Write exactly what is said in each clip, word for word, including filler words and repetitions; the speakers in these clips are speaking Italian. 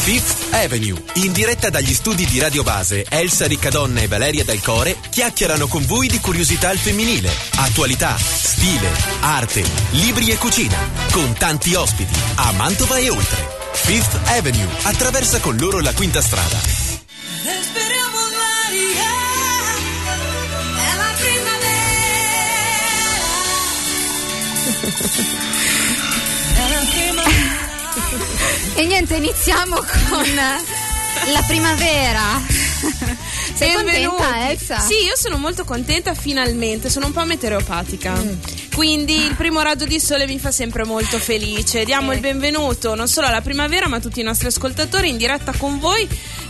Fifth Avenue, in diretta dagli studi di Radio Base, Elsa Riccadonna e Valeria Dal Core chiacchierano con voi di curiosità al femminile, attualità, stile, arte, libri e cucina, con tanti ospiti, a Mantova e oltre. Fifth Avenue attraversa con loro la quinta strada. Respiriamo l'aria, è la primavera, è la primavera. E niente, iniziamo con la primavera. Sei Benvenuti. contenta, Elsa? Sì, io sono molto contenta finalmente, sono un po' meteoropatica. Mm. Quindi il primo raggio di sole mi fa sempre molto felice. Diamo eh. il benvenuto non solo alla primavera ma a tutti i nostri ascoltatori in diretta con voi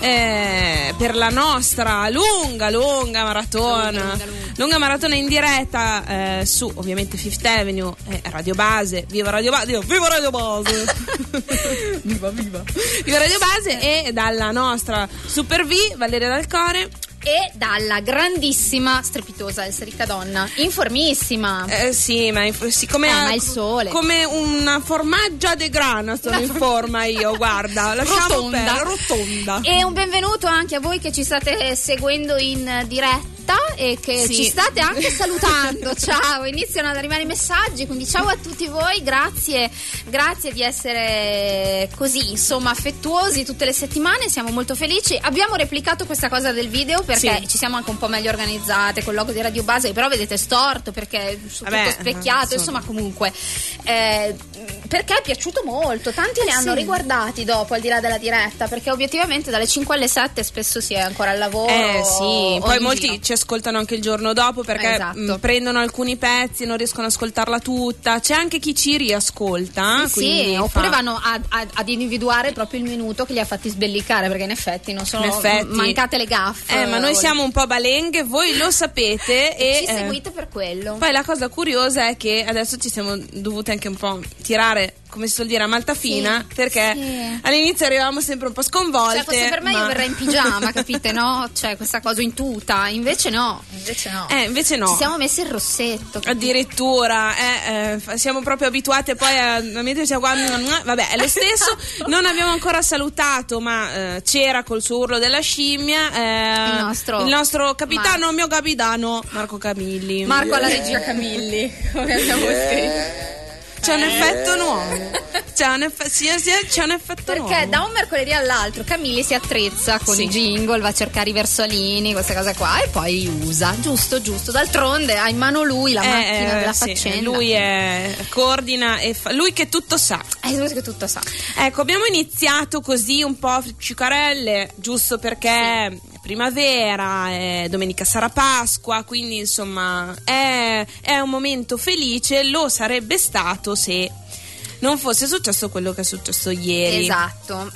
eh, per la nostra lunga, lunga maratona. Lunga, lunga, lunga. lunga maratona in diretta eh, su ovviamente Fifth Avenue, eh, Radio Base. Viva Radio Base! Viva Radio Base! viva, viva! Viva Radio Base e dalla nostra Super V, Valeria Dal Core. E dalla grandissima, strepitosa Elsa Riccadonna, informissima. Eh, sì, ma, sì, come, eh, a, ma il sole. Come una formaggia de grana sono in forma io, guarda, lasciamo rotonda. Per, rotonda. E un benvenuto anche a voi che ci state seguendo in diretta e che sì. ci state anche salutando. Ciao, iniziano ad arrivare i messaggi, quindi ciao a tutti voi, grazie, grazie di essere così, insomma, affettuosi tutte le settimane, siamo molto felici. Abbiamo replicato questa cosa del video perché sì. ci siamo anche un po' meglio organizzate col logo di Radio Base, però vedete storto perché è tutto Vabbè, specchiato, insomma, comunque eh, perché è piaciuto molto, tanti li eh, hanno sì. riguardati dopo, al di là della diretta, perché obiettivamente dalle cinque alle sette spesso si è ancora al lavoro. Eh sì, poi molti giro. ci ascoltano anche il giorno dopo perché esatto. mh, prendono alcuni pezzi e non riescono ad ascoltarla tutta. C'è anche chi ci riascolta, sì, sì, oppure fa... vanno a, a, ad individuare proprio il minuto che li ha fatti sbellicare, perché in effetti non sono in effetti, mancate le gaffe. Eh, ma noi siamo un po' balenghe, voi lo sapete e ci eh, seguite per quello. Poi la cosa curiosa è che adesso ci siamo dovute anche un po' tirare, come si suol dire, a maltafina, sì, perché sì. all'inizio arrivavamo sempre un po' sconvolte. Cioè, fosse per me ma... io verrei in pigiama, capite, no? Cioè, questa cosa in tuta, invece no, invece no. Eh, invece no. Ci siamo messi il rossetto. Capite? Addirittura, eh, eh, siamo proprio abituate poi a, a metterci a guardare. Vabbè, è lo stesso. Non abbiamo ancora salutato, ma eh, c'era col suo urlo della scimmia eh, il, nostro il nostro capitano, Mar- mio capitano, Marco Camilli. Marco alla regia Camilli, come abbiamo scritto. C'è un effetto nuovo. C'è un, eff- sì, sì, c'è un effetto perché nuovo. Perché da un mercoledì all'altro Camilli si attrezza con sì. i jingle, va a cercare i versolini, queste cose qua, e poi usa. Giusto, giusto. D'altronde ha in mano lui la eh, macchina della sì, faccenda. Lui è, coordina e fa, lui che tutto sa. È lui che tutto sa. Ecco, abbiamo iniziato così un po' ciucarelle, giusto perché sì. primavera, eh, domenica sarà Pasqua, quindi insomma è, è un momento felice, lo sarebbe stato se non fosse successo quello che è successo ieri. Esatto.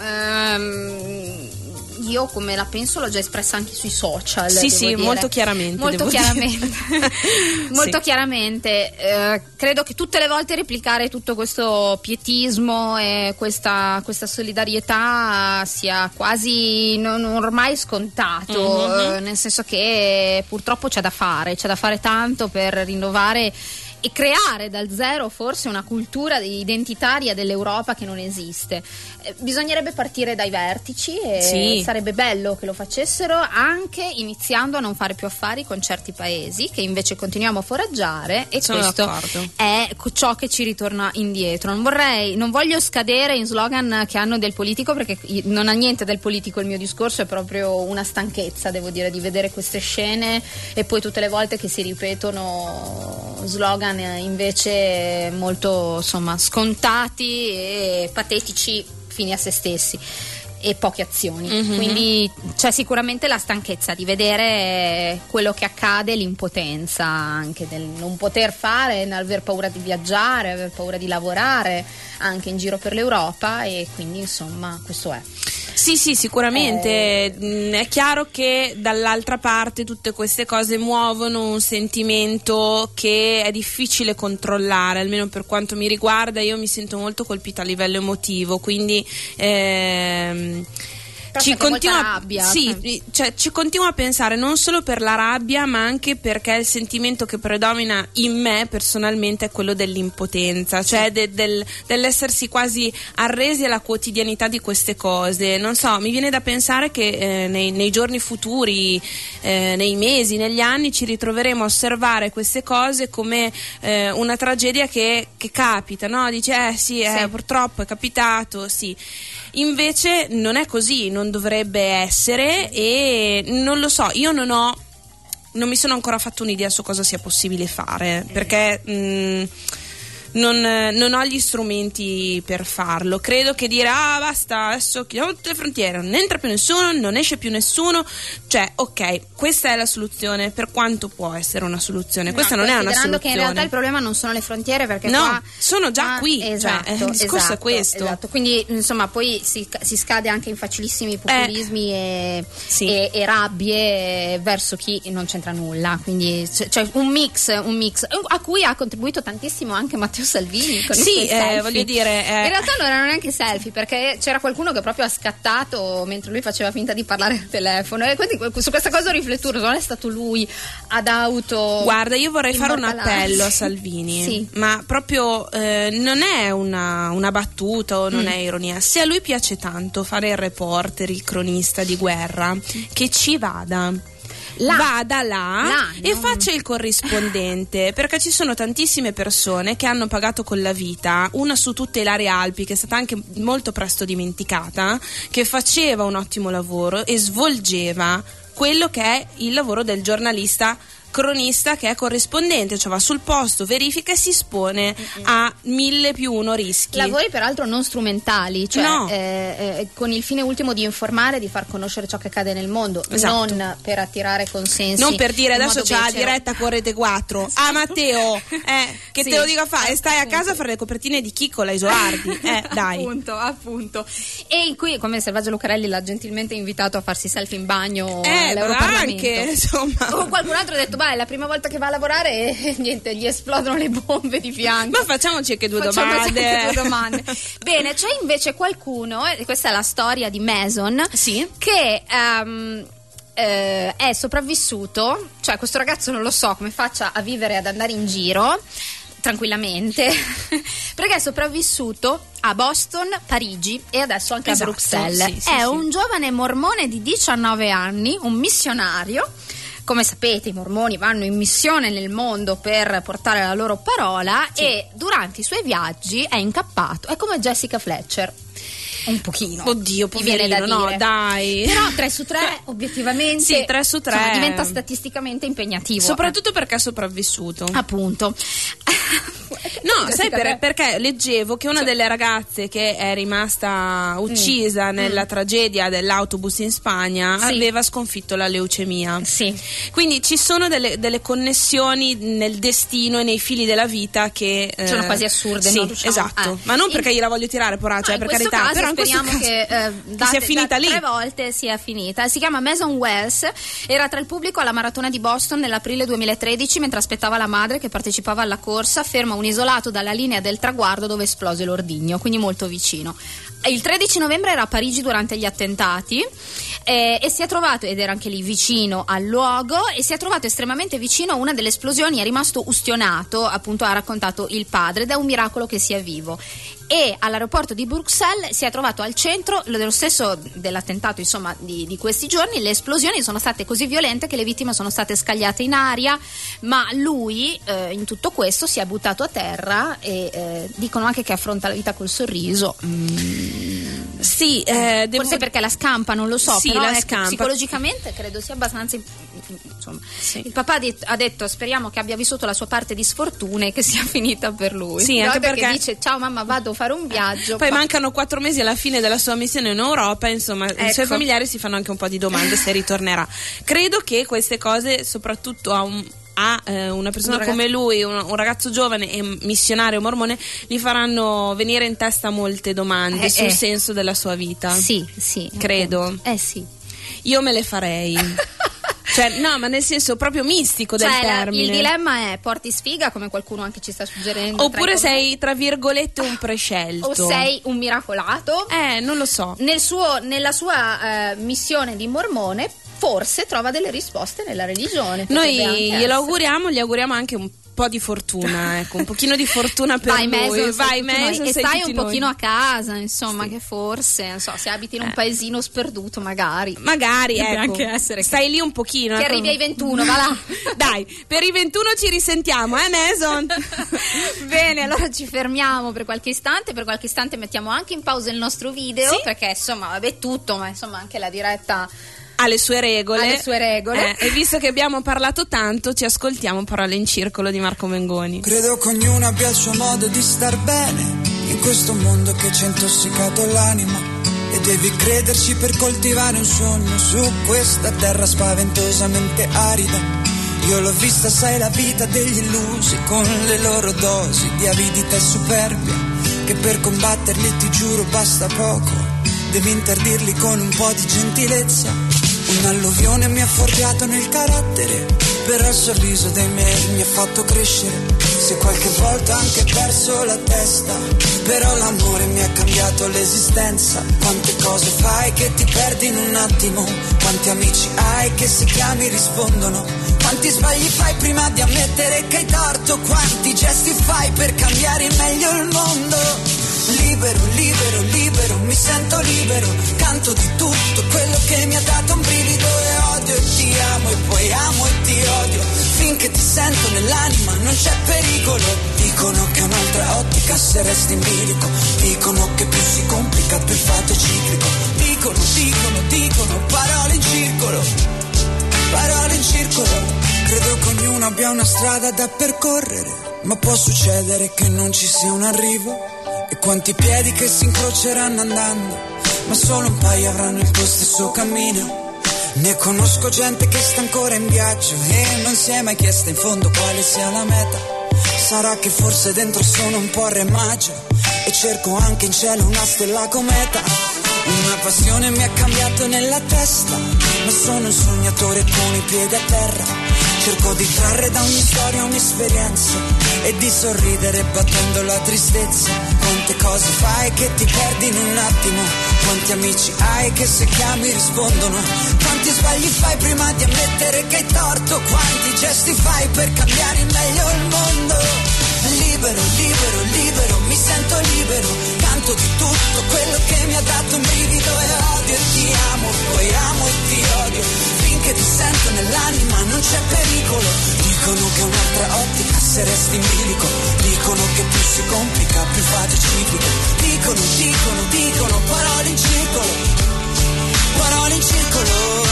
Ehm, io come la penso l'ho già espressa anche sui social. Sì, sì, dire. molto chiaramente. Molto chiaramente. molto sì. chiaramente. Eh, credo che tutte le volte replicare tutto questo pietismo e questa, questa solidarietà sia quasi non, ormai scontato, mm-hmm. eh, nel senso che purtroppo c'è da fare, c'è da fare tanto per rinnovare e creare dal zero forse una cultura identitaria dell'Europa che non esiste. Eh, bisognerebbe partire dai vertici e sì. sarebbe bello che lo facessero, anche iniziando a non fare più affari con certi paesi che invece continuiamo a foraggiare, e sono questo d'accordo. È ciò che ci ritorna indietro. Non vorrei, non voglio scadere in slogan che hanno del politico, perché non ha niente del politico il mio discorso, è proprio una stanchezza, devo dire, di vedere queste scene e poi tutte le volte che si ripetono slogan invece molto, insomma, scontati e patetici fini a se stessi e poche azioni. Mm-hmm. Quindi c'è sicuramente la stanchezza di vedere quello che accade, l'impotenza anche del non poter fare, aver paura di viaggiare, aver paura di lavorare anche in giro per l'Europa, e quindi insomma questo è. Sì, sì, sicuramente eh... è chiaro che dall'altra parte tutte queste cose muovono un sentimento che è difficile controllare, almeno per quanto mi riguarda. Io mi sento molto colpita a livello emotivo, quindi ehm, nascosta ci anche continua, molta rabbia. sì, cioè ci continua a pensare non solo per la rabbia, ma anche perché il sentimento che predomina in me personalmente è quello dell'impotenza, cioè de, del, dell'essersi quasi arresi alla quotidianità di queste cose. Non so, mi viene da pensare che eh, nei, nei giorni futuri, eh, nei mesi, negli anni ci ritroveremo a osservare queste cose come eh, una tragedia che, che capita, no? Dice eh sì, eh, Sì. purtroppo è capitato, sì. Invece non è così, non dovrebbe essere, e non lo so, io non ho non mi sono ancora fatto un'idea su cosa sia possibile fare, perché mh, non, non ho gli strumenti per farlo. Credo che dire ah basta, adesso chiudiamo tutte le frontiere, non entra più nessuno, non esce più nessuno, cioè ok, questa è la soluzione, per quanto può essere una soluzione, questa No, non è una considerando soluzione. che in realtà il problema non sono le frontiere, perché No, qua sono già ah, qui, esatto, cioè, il discorso esatto, è questo. esatto. Quindi insomma poi si, si scade anche in facilissimi populismi Eh, e, sì. e, e rabbie verso chi non c'entra nulla, quindi c'è, c'è un mix un mix a cui ha contribuito tantissimo anche Matteo Salvini con i Sì, suoi eh, selfie. voglio dire, eh. in realtà non erano neanche selfie, perché c'era qualcuno che proprio ha scattato mentre lui faceva finta di parlare al telefono, e quindi su questa cosa ho riflettuto, non è stato lui ad auto. Guarda, io vorrei fare un immortalarsi. appello a Salvini, Sì. ma proprio eh, non è una, una battuta o non Mm. è ironia. Se a lui piace tanto fare il reporter, il cronista di guerra, che ci vada. Là. Vada là, Là, e non- faccia il corrispondente, perché ci sono tantissime persone che hanno pagato con la vita, una su tutte Ilaria Alpi, che è stata anche molto presto dimenticata, che faceva un ottimo lavoro e svolgeva quello che è il lavoro del giornalista cronista, che è corrispondente, cioè va sul posto, verifica e si espone a mille più uno rischi. Lavori peraltro non strumentali, cioè No. eh, eh, con il fine ultimo di informare, di far conoscere ciò che accade nel mondo, Esatto. non per attirare consensi. Non per dire in adesso modo c'è la becero. diretta con Rete quattro. Ah Matteo, eh, che Sì. te lo dico a fare? Stai a casa a fare le copertine di Chiccola Isoardi. Eh, dai. Appunto, appunto. E qui, come Selvaggio Lucarelli l'ha gentilmente invitato a farsi selfie in bagno Eh, all'Europarlamento. anche, insomma. O qualcun altro ha detto, beh, è la prima volta che va a lavorare e niente, gli esplodono le bombe di fianco. Ma facciamoci anche due Facciamoci domande. anche due domande. Bene, c'è invece qualcuno, e questa è la storia di Mason, Sì. che ehm, eh, è sopravvissuto, cioè questo ragazzo non lo so come faccia a vivere e ad andare in giro tranquillamente, perché è sopravvissuto a Boston, Parigi e adesso anche Esatto, a Bruxelles. sì, sì, è sì. un giovane mormone di diciannove anni, un missionario. Come sapete, i mormoni vanno in missione nel mondo per portare la loro parola, Sì. e durante i suoi viaggi è incappato. È come Jessica Fletcher. Un pochino. Oddio, mi viene poverino, da no, dire. dai. Però tre su tre, obiettivamente. Sì, tre su tre. insomma, diventa statisticamente impegnativo. Soprattutto perché è sopravvissuto. Eh, appunto. No, sai Jessica per- Fletcher. perché leggevo che una delle ragazze che è rimasta uccisa nella tragedia dell'autobus in Spagna Sì. aveva sconfitto la leucemia. Sì. Quindi ci sono delle, delle connessioni nel destino e nei fili della vita che eh, Sono quasi assurde, sì, non riusciamo- esatto. eh. Ma non In- perché gliela voglio tirare, poraccia, No, eh, in per questo carità. caso Però in questo speriamo caso che, eh, che da- sia finita da lì. tre volte sia finita. Si chiama Mason Wells, era tra il pubblico alla maratona di Boston nell'aprile duemilatredici, mentre aspettava la madre che partecipava alla corsa, fermo a un isolato dalla linea del traguardo dove esplose l'ordigno, quindi molto vicino. Il tredici novembre era a Parigi durante gli attentati eh, e si è trovato, ed era anche lì vicino al luogo, e si è trovato estremamente vicino a una delle esplosioni, è rimasto ustionato, appunto ha raccontato il padre, ed è un miracolo che sia vivo. E all'aeroporto di Bruxelles si è trovato al centro dello stesso dell'attentato, insomma, di, di questi giorni. Le esplosioni sono state così violente che le vittime sono state scagliate in aria, ma lui eh, in tutto questo si è buttato a terra e eh, dicono anche che affronta la vita col sorriso. Mm. Sì, eh, devo... Forse perché la scampa, non lo so, Sì, però la ecco, scampa. psicologicamente credo sia abbastanza, insomma. Sì. Il papà ha det- ha detto speriamo che abbia vissuto la sua parte di sfortune e che sia finita per lui. Sì, anche Guarda perché- che dice ciao mamma, vado a fare un viaggio. Poi pa- mancano quattro mesi alla fine della sua missione in Europa, insomma, i suoi Ecco. familiari si fanno anche un po' di domande se ritornerà. Credo che queste cose, soprattutto a un a eh, una persona Un ragazzo- come lui, un, un ragazzo giovane e missionario mormone, gli faranno venire in testa molte domande Eh, sul eh. senso della sua vita. Sì, sì. Credo. appunto. Eh sì. Io me le farei. Cioè, no, ma nel senso proprio mistico del Cioè, la- termine. il dilemma è porti sfiga, come qualcuno anche ci sta suggerendo. Oppure tra i sei, tra virgolette, un prescelto. o sei un miracolato. Eh, non lo so. Nel suo, nella sua eh, missione di mormone, forse trova delle risposte nella religione. Potrebbe Noi anche glielo essere. auguriamo, gli auguriamo anche un po' di fortuna, ecco, un pochino di fortuna per Vai, lui. Mason, sei Vai, tutti noi. Mason, E sei stai tutti un pochino noi. a casa, insomma, che forse, non so, se abiti in un Eh. paesino sperduto, magari. Magari, Potrebbe ecco, anche essere che- stai lì un pochino. Che ecco. arrivi ai ventuno, va là. Dai, per i ventuno ci risentiamo, eh, Mason? Bene, allora ci fermiamo per qualche istante. Per qualche istante mettiamo anche in pausa il nostro video, Sì. perché insomma, vabbè, tutto, ma insomma anche la diretta Ha le sue regole. ha le sue regole. Eh, e visto che abbiamo parlato tanto, ci ascoltiamo Parole in Circolo di Marco Mengoni. Credo che ognuno abbia il suo modo di star bene in questo mondo che ci ha intossicato l'anima, e devi crederci per coltivare un sogno su questa terra spaventosamente arida. Io l'ho vista, sai, la vita degli illusi con le loro dosi di avidità e superbia, che per combatterli, ti giuro, basta poco. Devi interdirli con un po' di gentilezza. Un'alluvione mi ha forgiato nel carattere, però il sorriso dei miei mi ha fatto crescere. Se qualche volta ho anche perso la testa, però l'amore mi ha cambiato l'esistenza. Quante cose fai che ti perdi in un attimo, quanti amici hai che se chiami rispondono, quanti sbagli fai prima di ammettere che hai torto, quanti gesti fai per cambiare in meglio il mondo. Libero, libero, libero, mi sento libero, canto di tutto quello che mi ha dato un brivido, e odio e ti amo e poi amo e ti odio, finché ti sento nell'anima non c'è pericolo. Dicono che è un'altra ottica se resti in bilico, dicono che più si complica più il fatto è ciclico, dicono, dicono, dicono, parole in circolo, parole in circolo. Credo che ognuno abbia una strada da percorrere, ma può succedere che non ci sia un arrivo. E quanti piedi che si incroceranno andando, ma solo un paio avranno il tuo stesso cammino. Ne conosco gente che sta ancora in viaggio e non si è mai chiesta in fondo quale sia la meta. Sarà che forse dentro sono un po' re maggio e cerco anche in cielo una stella cometa. Una passione mi ha cambiato nella testa, ma sono un sognatore con i piedi a terra. Cerco di trarre da ogni storia un'esperienza e di sorridere battendo la tristezza. Quante cose fai che ti perdi in un attimo, quanti amici hai che se chiami rispondono, quanti sbagli fai prima di ammettere che hai torto, quanti gesti fai per cambiare in meglio il mondo. Libero, libero, libero, mi sento libero, canto di tutto quello che mi ha dato un brivido, e odio e ti amo, poi amo e ti odio, finché ti sento nell'anima non c'è pericolo. Dicono che è un'altra ottica se resti in bilico, dicono che più si complica più fate ciclico, dicono, dicono, dicono, parole in circolo, parole in circolo.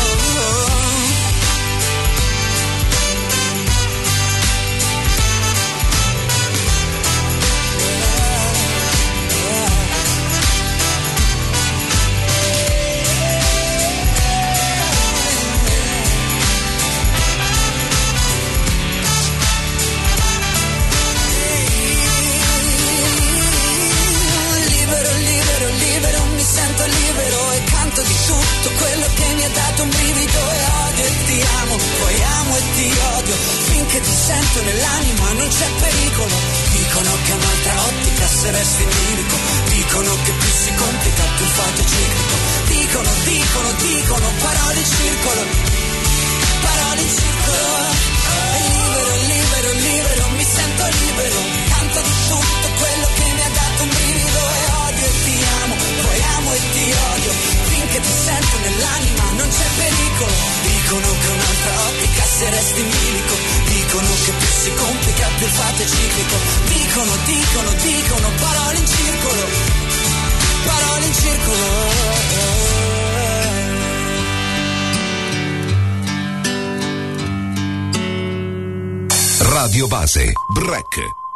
Libero e canto di tutto quello che mi ha dato un brivido, e odio e ti amo, poi amo e ti odio, finché ti sento nell'anima non c'è pericolo. Dicono che è un'altra ottica se resti in bilico, dicono che più si complica più il fatto è ciclico, dicono, dicono, dicono, parole in circolo, parole in circolo. E libero, libero, libero, mi sento libero, canto di tutto quello che mi ha dato un brivido, e odio e ti amo, poi amo e ti odio, finché ti sento nell'anima non c'è pericolo. Dicono che un'altra ottica se resti in bilico, dicono che più si complica più il fatto è ciclico, dicono, dicono, dicono, parole in circolo, parole in circolo. Radio Base, Break.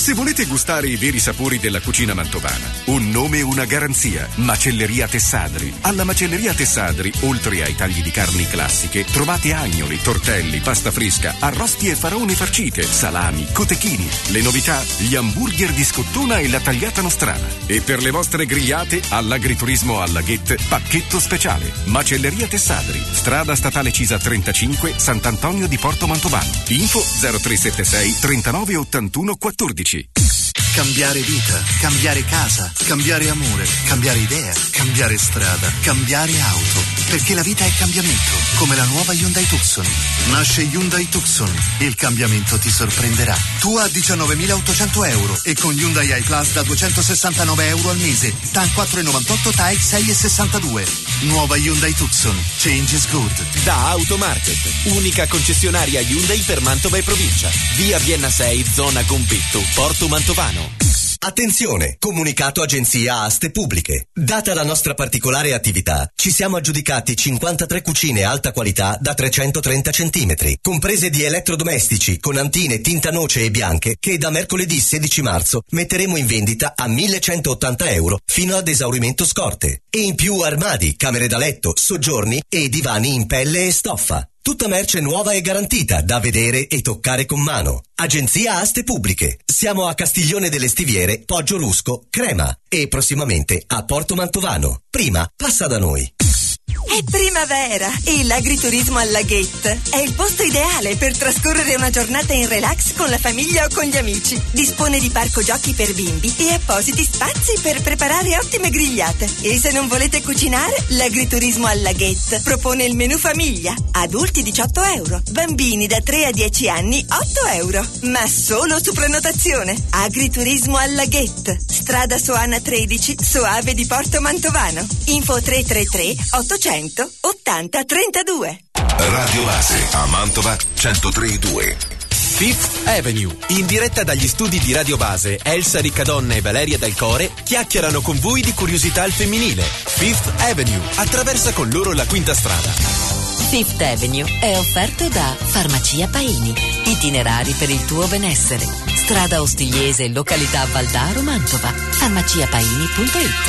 Se volete gustare i veri sapori della cucina mantovana, un nome e una garanzia. Macelleria Tessadri. Alla Macelleria Tessadri, oltre ai tagli di carni classiche, trovate agnoli, tortelli, pasta fresca, arrosti e farone farcite, salami, cotechini. Le novità, gli hamburger di scottona e la tagliata nostrana. E per le vostre grigliate, all'agriturismo alla Ghet, pacchetto speciale. Macelleria Tessadri, strada statale Cisa trentacinque, Sant'Antonio di Porto Mantovano. Info zero tre sette sei trentanove ottantuno quattordici. Cambiare vita, cambiare casa, cambiare amore, cambiare idea, cambiare strada, cambiare auto. Perché la vita è cambiamento, come la nuova Hyundai Tucson. Nasce Hyundai Tucson, il cambiamento ti sorprenderà. Tu a diciannovemilaottocento euro e con Hyundai iPlus da duecentosessantanove euro al mese. T A N quattro virgola novantotto, T A E sei virgola sessantadue. Nuova Hyundai Tucson, change is good. Da Automarket, unica concessionaria Hyundai per Mantova e provincia. Via Vienna sei, zona Gompetto, Porto Mantovano. Attenzione! Comunicato Agenzia Aste Pubbliche. Data la nostra particolare attività, ci siamo aggiudicati cinquantatré cucine alta qualità da trecentotrenta centimetri, comprese di elettrodomestici, con antine, tinta noce e bianche, che da mercoledì sedici marzo metteremo in vendita a millecentottanta euro fino ad esaurimento scorte. E in più armadi, camere da letto, soggiorni e divani in pelle e stoffa. Tutta merce nuova e garantita, da vedere e toccare con mano. Agenzia Aste Pubbliche. Siamo a Castiglione delle Stiviere, Poggio Lusco, Crema e prossimamente a Porto Mantovano. Prima, passa da noi. È primavera e l'agriturismo alla Ghet è il posto ideale per trascorrere una giornata in relax con la famiglia o con gli amici. Dispone di parco giochi per bimbi e appositi spazi per preparare ottime grigliate. E se non volete cucinare, l'agriturismo alla Ghet propone il menù famiglia. Adulti diciotto euro, bambini da tre a dieci anni otto euro, ma solo su prenotazione. Agriturismo alla Ghet, strada Soana tredici, Soave di Porto Mantovano. Info tre tre tre ottocento ottanta trentadue. Radio Base a Mantova centotré e due. Fifth Avenue, in diretta dagli studi di Radio Base, Elsa Riccadonna e Valeria Del Core chiacchierano con voi di curiosità al femminile. Fifth Avenue attraversa con loro la quinta strada. Fifth Avenue è offerto da Farmacia Paini, itinerari per il tuo benessere. Strada Ostigliese, località Valdaro, Mantova. farmacia paini punto it.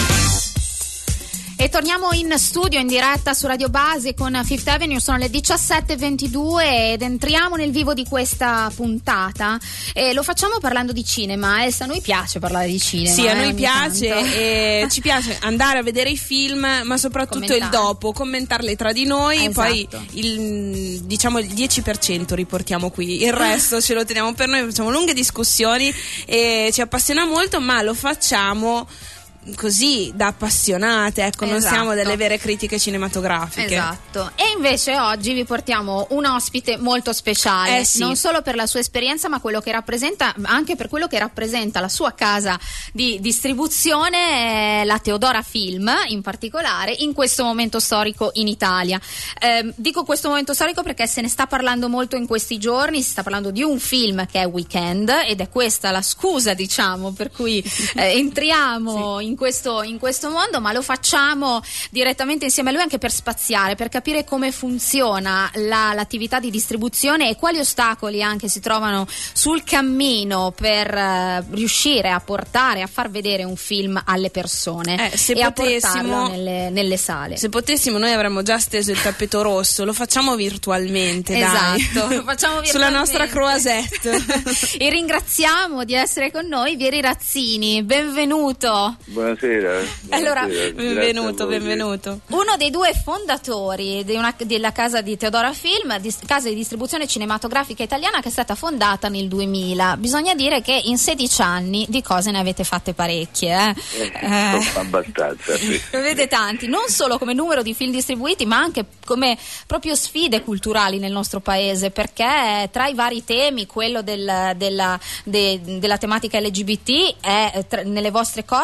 E torniamo in studio in diretta su Radio Base con Fifth Avenue, sono le diciassette e ventidue ed entriamo nel vivo di questa puntata e lo facciamo parlando di cinema. Elsa, a noi piace parlare di cinema. Sì, a eh, noi piace e ci piace andare a vedere i film, ma soprattutto Commentare. il dopo, commentarli tra di noi, esatto. Poi il, diciamo il dieci per cento riportiamo qui, il resto ce lo teniamo per noi, facciamo lunghe discussioni e ci appassiona molto, ma lo facciamo così da appassionate, ecco, esatto. Non siamo delle vere critiche cinematografiche. Esatto. E invece oggi vi portiamo un ospite molto speciale, eh sì. non solo per la sua esperienza, ma quello che rappresenta, anche per quello che rappresenta la sua casa di distribuzione, eh, la Teodora Film, in particolare, in questo momento storico in Italia. Eh, dico questo momento storico perché se ne sta parlando molto in questi giorni, si sta parlando di un film che è Weekend ed è questa la scusa, diciamo, per cui eh, entriamo sì. in Questo, in questo mondo, ma lo facciamo direttamente insieme a lui anche per spaziare, per capire come funziona la, l'attività di distribuzione e quali ostacoli anche si trovano sul cammino per uh, riuscire a portare, a far vedere un film alle persone eh, se e potessimo, a portarlo nelle, nelle sale. Se potessimo noi avremmo già steso il tappeto rosso, lo facciamo virtualmente, esatto, dai. Lo facciamo virtualmente sulla nostra croisette. E ringraziamo di essere con noi Vieri Razzini, benvenuto. Buonasera. Allora, buonasera. benvenuto, benvenuto. Uno dei due fondatori di una, della casa di Teodora Film, di, casa di distribuzione cinematografica italiana che è stata fondata nel duemila. Bisogna dire che in sedici anni di cose ne avete fatte parecchie. Eh? Eh, eh, abbastanza, sì. Vedete tanti, non solo come numero di film distribuiti, ma anche come proprio sfide culturali nel nostro paese, perché tra i vari temi, quello del, della, de, della tematica L G B T è tra, nelle vostre corde proprio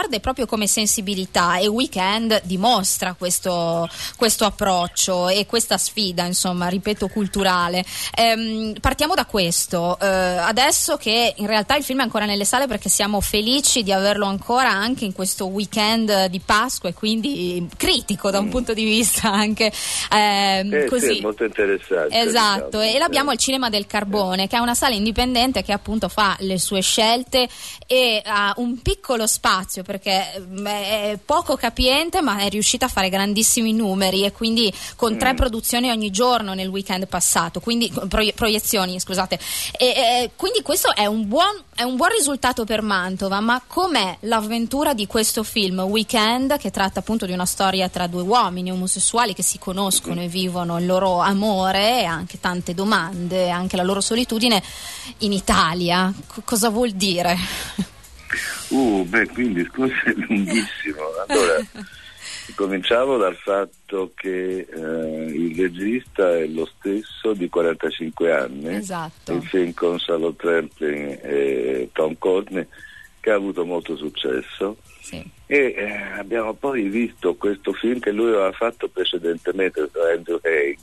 proprio come sensibilità, e Weekend dimostra questo, questo approccio e questa sfida, insomma, ripeto, culturale. Ehm, partiamo da questo, eh, adesso che in realtà il film è ancora nelle sale, perché siamo felici di averlo ancora anche in questo weekend di Pasqua, e quindi critico da un mm. punto di vista anche ehm, eh, così. Sì, molto interessante. Esatto, diciamo. e l'abbiamo al Cinema del Carbone, che è una sala indipendente che appunto fa le sue scelte e ha un piccolo spazio, perché è poco capiente, ma è riuscita a fare grandissimi numeri, e quindi con tre mm. produzioni ogni giorno nel weekend passato, quindi proie- proiezioni, scusate. E, e, quindi questo è un buon è un buon risultato per Mantova. Ma com'è l'avventura di questo film Weekend, che tratta appunto di una storia tra due uomini omosessuali che si conoscono e vivono il loro amore, e anche tante domande, anche la loro solitudine in Italia? C- cosa vuol dire? Uh, beh, quindi il discorso è lunghissimo. Allora, cominciamo dal fatto che eh, il regista è lo stesso di quarantacinque anni, esatto. Il film con Charlotte Rampling e Tom Courtenay, che ha avuto molto successo. Sì. E eh, abbiamo poi visto questo film che lui aveva fatto precedentemente con Andrew Haig,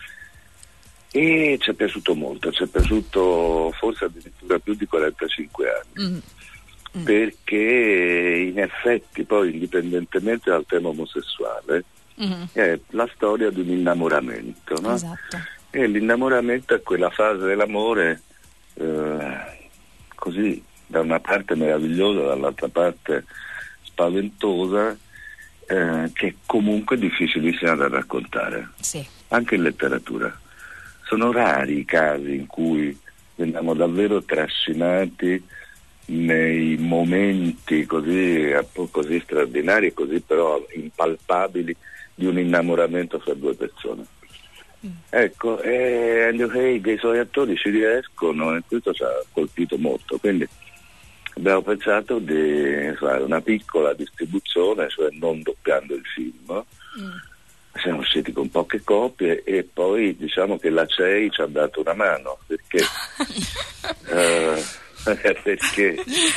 e ci è piaciuto molto, ci è piaciuto forse addirittura più di quarantacinque anni. Mm. Mm. Perché in effetti poi, indipendentemente dal tema omosessuale, mm. è la storia di un innamoramento, no? Esatto. E l'innamoramento è quella fase dell'amore eh, così, da una parte meravigliosa, dall'altra parte spaventosa, eh, che è comunque difficilissima da raccontare, sì. Anche in letteratura. Sono rari i casi in cui veniamo davvero trascinati nei momenti così, così straordinari e così però impalpabili di un innamoramento fra due persone. Mm. Ecco, e Andrew Haig e i suoi attori ci riescono, e questo ci ha colpito molto, quindi abbiamo pensato di fare una piccola distribuzione, cioè non doppiando il film. Mm. Siamo usciti con poche copie, e poi diciamo che la C E I ci ha dato una mano, perché eh, perché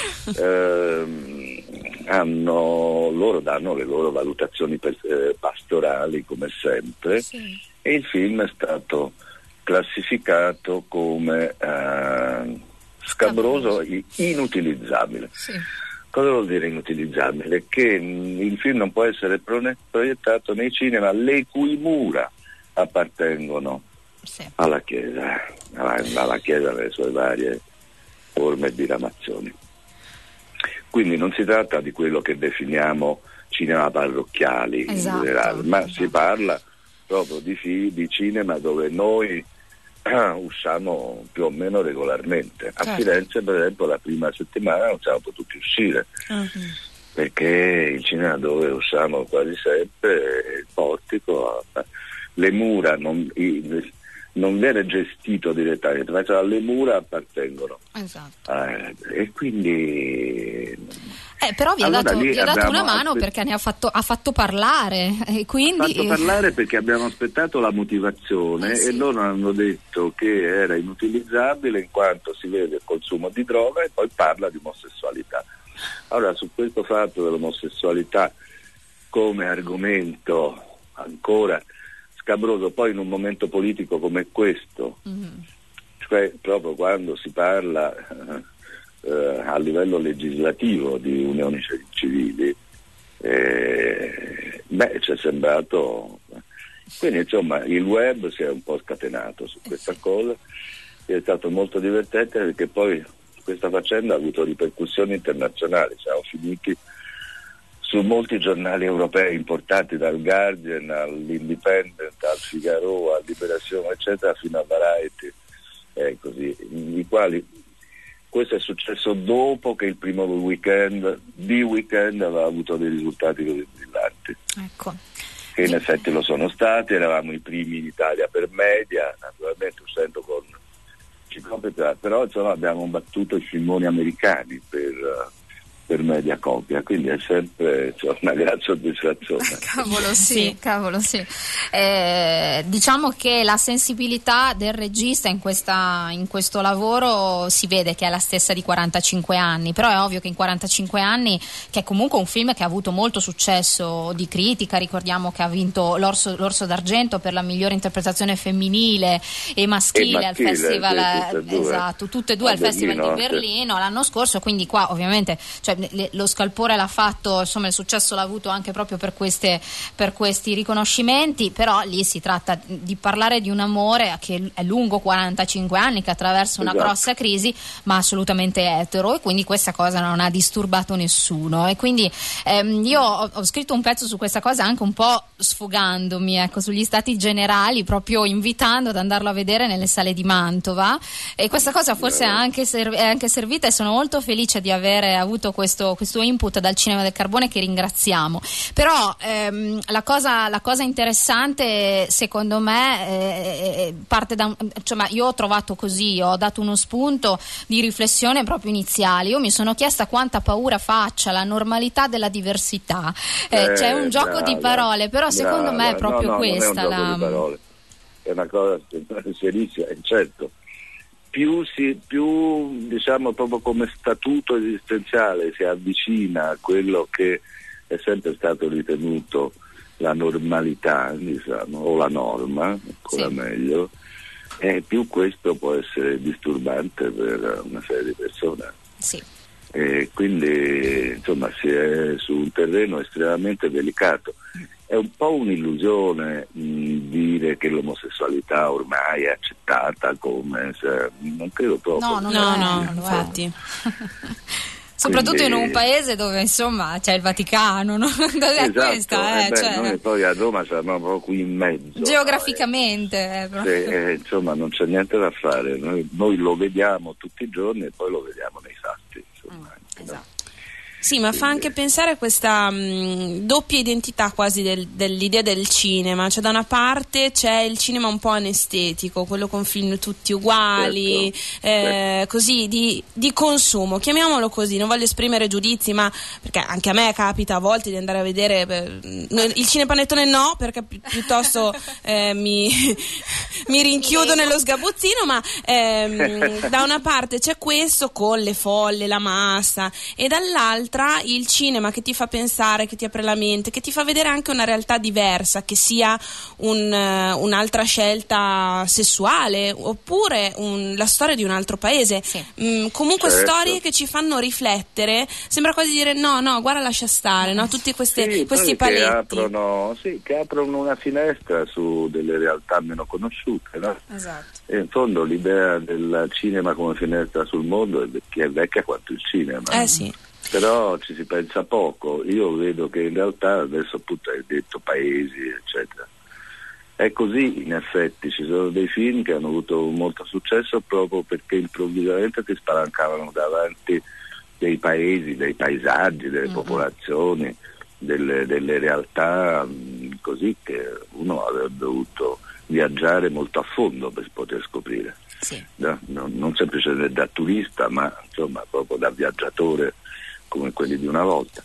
ehm, hanno, loro danno le loro valutazioni per, eh, pastorali come sempre, sì. E il film è stato classificato come eh, scabroso e inutilizzabile. Sì. Cosa vuol dire inutilizzabile? Che il film non può essere proiettato nei cinema le cui mura appartengono sì. alla Chiesa, alla, alla Chiesa nelle sue varie forme e diramazioni. Quindi non si tratta di quello che definiamo cinema parrocchiali, esatto, in generale, ma esatto. si parla proprio di, fi- di cinema dove noi usciamo più o meno regolarmente. A certo. Firenze, per esempio, la prima settimana non siamo potuti uscire, uh-huh. perché il cinema dove usciamo quasi sempre è il Portico, le mura non, i, non viene gestito direttamente, ma cioè alle mura appartengono. Esatto. Eh, e quindi eh, però vi ha allora, dato, vi ha dato una mano aspe- perché ne ha fatto, ha fatto parlare, e quindi fatto parlare perché abbiamo aspettato la motivazione, eh, sì. e loro hanno detto che era inutilizzabile in quanto si vede il consumo di droga, e poi parla di omosessualità. Allora, su questo fatto dell'omosessualità come argomento ancora scabroso, poi in un momento politico come questo, mm-hmm. cioè proprio quando si parla eh, a livello legislativo di unioni civili, eh, beh, ci è sembrato. Quindi insomma il web si è un po' scatenato su questa eh sì. cosa, e è stato molto divertente perché poi questa faccenda ha avuto ripercussioni internazionali, siamo finiti su molti giornali europei importanti, dal Guardian all'Independent, al Figaro, al Libération, eccetera, fino a Variety, eh, così, i quali questo è successo dopo che il primo weekend di weekend aveva avuto dei risultati così brillanti. Ecco. Che in effetti lo sono stati, eravamo i primi in Italia per media, naturalmente uscendo con però insomma abbiamo battuto i filmoni americani per per Mediacopia, quindi è sempre, cioè, una gran soddisfazione. Cavolo sì, sì. cavolo sì. Eh, diciamo che la sensibilità del regista in, questa, in questo lavoro si vede che è la stessa di quarantacinque anni, però è ovvio che in quarantacinque anni, che è comunque un film che ha avuto molto successo di critica, ricordiamo che ha vinto l'Orso, l'Orso d'Argento per la migliore interpretazione femminile e maschile, e maschile al festival, sì, esatto, tutte e due al Festival di Berlino l'anno scorso, quindi qua ovviamente, cioè, Le, lo scalpore l'ha fatto, insomma il successo l'ha avuto anche proprio per, queste, per questi riconoscimenti, però lì si tratta di parlare di un amore che è lungo quarantacinque anni, che attraversa una esatto. grossa crisi, ma assolutamente etero, e quindi questa cosa non ha disturbato nessuno, e quindi ehm, io ho, ho scritto un pezzo su questa cosa anche un po' sfogandomi, ecco, sugli stati generali, proprio invitando ad andarlo a vedere nelle sale di Mantova, e questa cosa forse è anche, serv- è anche servita, e sono molto felice di avere avuto questo Questo, questo input dal Cinema del Carbone, che ringraziamo. Però ehm, la, cosa, la cosa interessante secondo me eh, parte da, insomma, io ho trovato così, ho dato uno spunto di riflessione proprio iniziale. Io mi sono chiesta quanta paura faccia la normalità della diversità. Eh, eh, c'è un gioco brava, di parole, però secondo brava. me è proprio no, no, questa non è un gioco la... di parole. È una cosa serissima, certo. Più, si, più diciamo proprio come statuto esistenziale si avvicina a quello che è sempre stato ritenuto la normalità, diciamo, o la norma, ancora sì. meglio, e più questo può essere disturbante per una serie di persone. Sì. E quindi insomma si è su un terreno estremamente delicato. È un po' un'illusione mh, dire che l'omosessualità ormai è accettata come se, non credo proprio. No, no, no, no, no infatti. Soprattutto quindi, in un paese dove insomma c'è il Vaticano, no? Dove esatto, è questa? Eh, eh beh, cioè, noi poi a Roma siamo proprio qui in mezzo. Geograficamente. No? Eh, eh, insomma non c'è niente da fare, noi, noi lo vediamo tutti i giorni e poi lo vediamo nei fatti. Insomma, mm, esatto. No? Sì, ma fa anche pensare a questa mh, doppia identità quasi del, dell'idea del cinema, cioè da una parte c'è il cinema un po' anestetico, quello con film tutti uguali, certo. eh, certo. così di, di consumo, chiamiamolo così, non voglio esprimere giudizi, ma perché anche a me capita a volte di andare a vedere eh, il cinepanettone no, perché pi- piuttosto eh, mi, mi rinchiudo nello sgabuzzino, ma ehm, da una parte c'è questo con le folle, la massa, e dall'altra il cinema che ti fa pensare, che ti apre la mente, che ti fa vedere anche una realtà diversa, che sia un, uh, un'altra scelta sessuale oppure un, la storia di un altro paese. Sì. Mm, comunque certo. storie che ci fanno riflettere, sembra quasi dire no, no, guarda, lascia stare, no? Tutti queste, sì, questi paletti. Che aprono, sì, che aprono una finestra su delle realtà meno conosciute, no? Esatto. E in fondo l'idea del cinema come finestra sul mondo è, che è vecchia quanto il cinema. Eh sì. Però ci si pensa poco. Io vedo che in realtà adesso appunto hai detto paesi eccetera, è così, in effetti ci sono dei film che hanno avuto molto successo proprio perché improvvisamente ti spalancavano davanti dei paesi, dei paesaggi, delle mm-hmm. popolazioni, delle, delle realtà mh, così che uno avrebbe dovuto viaggiare molto a fondo per poter scoprire. Sì. No? Non, non semplicemente da turista, ma insomma proprio da viaggiatore come quelli di una volta.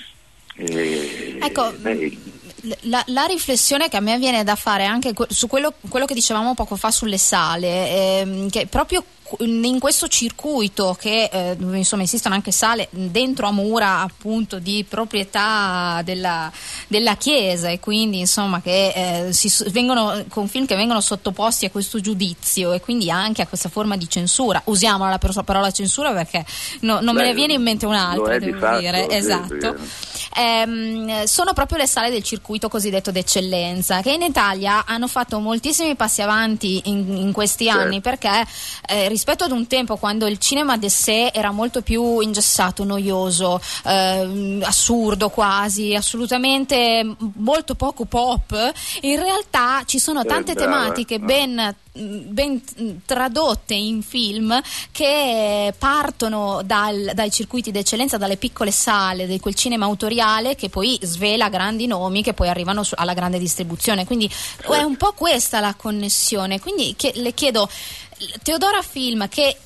E, ecco, beh, la, la riflessione che a me viene da fare anche su quello, quello che dicevamo poco fa sulle sale, ehm, che proprio in questo circuito che eh, insomma esistono anche sale dentro a mura appunto di proprietà della, della Chiesa, e quindi insomma che eh, si vengono con film che vengono sottoposti a questo giudizio e quindi anche a questa forma di censura. Usiamola la parola, parola censura perché no, non Beh, me ne viene in mente un'altra, devo fatto, dire sì, esatto. Ehm, sono proprio le sale del circuito cosiddetto d'eccellenza, che in Italia hanno fatto moltissimi passi avanti in, in questi certo. anni, perché eh, rispetto ad un tempo quando il cinema de sé era molto più ingessato, noioso, eh, assurdo quasi, assolutamente molto poco pop, in realtà ci sono tante eh, brava, tematiche no. ben ben tradotte in film che partono dal, dai circuiti d'eccellenza, dalle piccole sale di quel cinema autoriale che poi svela grandi nomi che poi arrivano su, alla grande distribuzione, quindi certo. è un po' questa la connessione. Quindi che, le chiedo, Teodora Film, che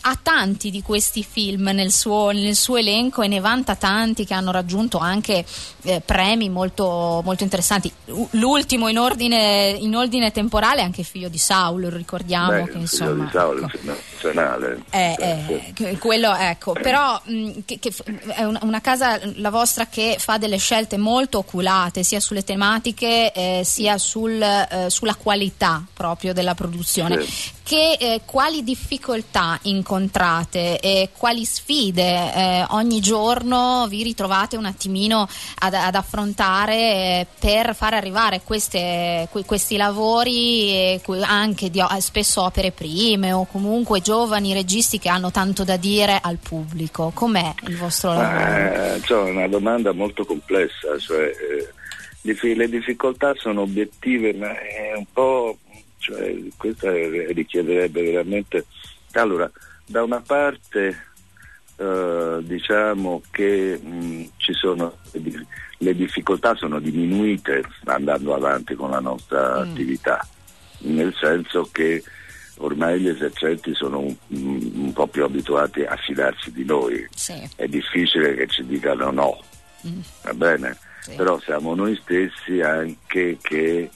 ha tanti di questi film nel suo, nel suo elenco e ne vanta tanti che hanno raggiunto anche eh, premi molto, molto interessanti. L'ultimo in ordine, in ordine temporale è anche Figlio di Saulo, ricordiamo. Beh, che insomma, Figlio di Saulo, ecco. nazionale. Eh, Cioè, eh, quello ecco, però mh, che, che è una, una casa, la vostra, che fa delle scelte molto oculate sia sulle tematiche eh, sia sul, eh, sulla qualità proprio della produzione. Sì. Che eh, quali difficoltà incontrate e quali sfide eh, ogni giorno vi ritrovate un attimino ad, ad affrontare eh, per far arrivare queste, que, questi lavori eh, anche di spesso opere prime o comunque giovani registi che hanno tanto da dire al pubblico? Com'è il vostro lavoro? Eh, cioè, è una domanda molto complessa, cioè, eh, le difficoltà sono obiettive, ma è un po', cioè, questa richiederebbe veramente, allora, da una parte eh, diciamo che mh, ci sono le difficoltà sono diminuite andando avanti con la nostra mm. attività, nel senso che ormai gli esercenti sono un, un po' più abituati a fidarsi di noi. Sì. È difficile che ci dicano no, mm. va bene? Sì. Però siamo noi stessi anche che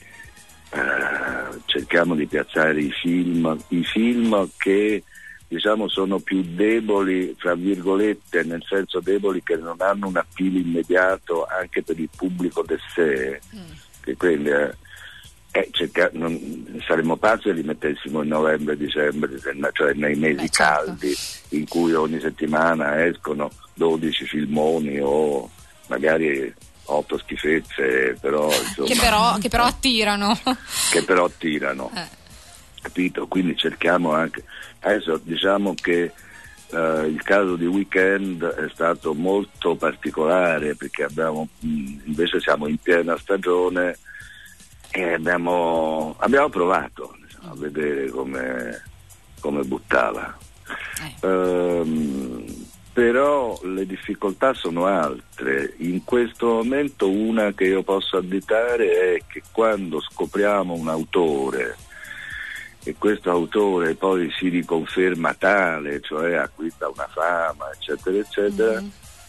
uh, cerchiamo di piazzare i film, i film che diciamo sono più deboli, tra virgolette, nel senso deboli che non hanno un appeal immediato anche per il pubblico de sé, mm. che quindi eh, Eh, cerca, non, saremmo pazzi se li mettessimo in novembre, dicembre, cioè nei mesi Beh, certo. caldi, in cui ogni settimana escono dodici filmoni o magari otto schifezze, però insomma, che però, che però attirano. Che però attirano. Eh. Capito? Quindi cerchiamo anche. Adesso diciamo che uh, il caso di Weekend è stato molto particolare perché abbiamo mh, invece siamo in piena stagione. E abbiamo, abbiamo provato diciamo, a vedere come, come buttava, eh. um, però le difficoltà sono altre. In questo momento una che io posso additare è che quando scopriamo un autore e questo autore poi si riconferma tale, cioè acquista una fama, eccetera, eccetera, mm.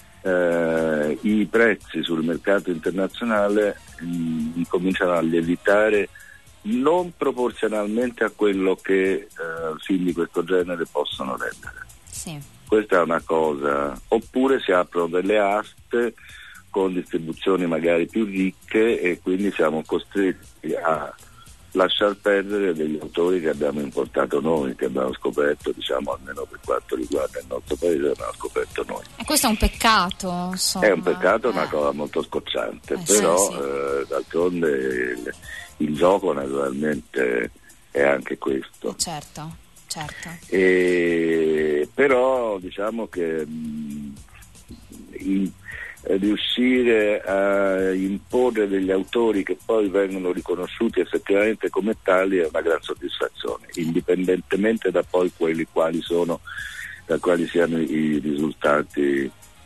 Eh, i prezzi sul mercato internazionale mh, cominciano a lievitare non proporzionalmente a quello che eh, film di questo genere possono rendere. Sì. Questa è una cosa. Oppure si aprono delle aste con distribuzioni magari più ricche e quindi siamo costretti a lasciar perdere degli autori che abbiamo importato noi, che abbiamo scoperto, diciamo almeno per quanto riguarda il nostro paese, abbiamo scoperto noi. E questo è un peccato, insomma. È un peccato, è eh. una cosa molto scocciante, eh, però sì, sì. Eh, d'altronde il, il gioco naturalmente è anche questo. Certo, certo. E, però diciamo che mh, in, riuscire a imporre degli autori che poi vengono riconosciuti effettivamente come tali è una gran soddisfazione, indipendentemente da poi quelli quali sono, da quali siano i risultati